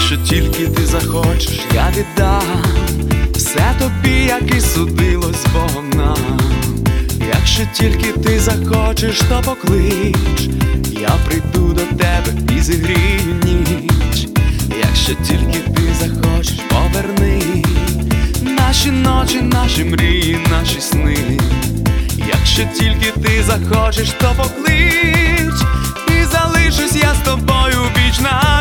Якщо тільки ти захочеш, я віддам все тобі, як і судилось Богом нам. Якщо тільки ти захочеш, то поклич, я прийду до тебе і зігрію ніч. Якщо тільки ти захочеш, поверни наші ночі, наші мрії, наші сни. Якщо тільки ти захочеш, то поклич, і залишусь я з тобою віч на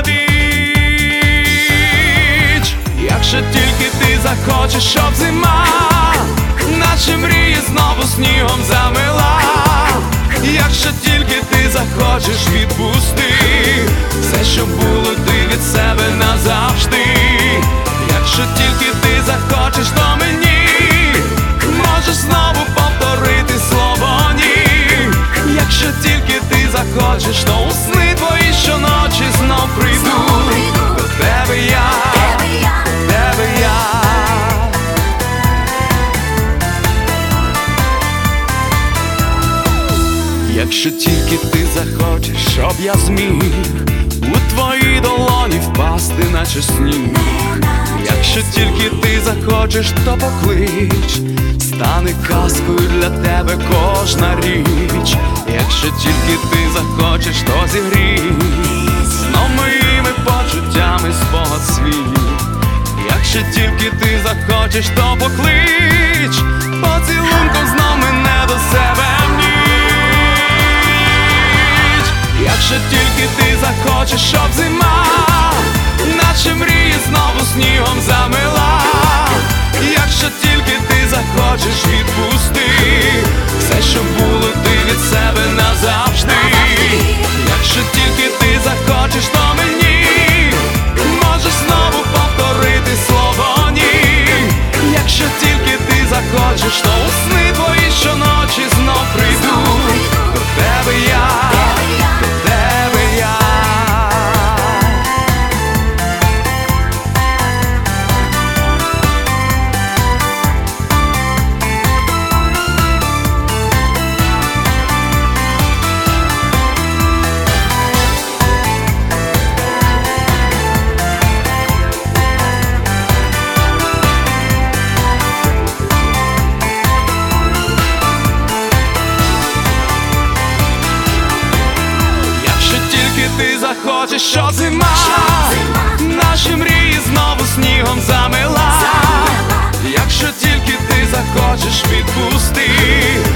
віч. Якщо тільки ти захочеш, щоб зима наші мрії знову снігом замила. Якщо тільки ти захочеш, відпусти все, що було, ти від себе назавжди. Якщо тільки ти захочеш, то мені можеш знову повторити слово ні. Якщо тільки ти захочеш, то у сни твої щоночі знов прийду до тебе я, до тебе я. Якщо тільки ти захочеш, щоб я зміг у твої долоні впасти, наче сніг. Якщо тільки ти захочеш, то поклич, стане казкою для тебе кожна річ. Якщо тільки ти захочеш, то зігрій знов моїми почуттями спогад свій. Якщо тільки ти захочеш, то поклич, поцілунком знов мене до себе в ніч. Якщо тільки ти захочеш, щоб зима наші мрії знову снігом замила. Якщо тільки ти захочеш, відпусти все, що було, ти від себе назавжди. Якщо тільки ти захочеш, то мені можеш знову повторити слово ні. Якщо тільки ти захочеш, то у сни твої щоночі знов прийду до тебе я, до тебе я. Ти захочеш, що зима наші мрії знову снігом замила. Якщо тільки ти захочеш, відпусти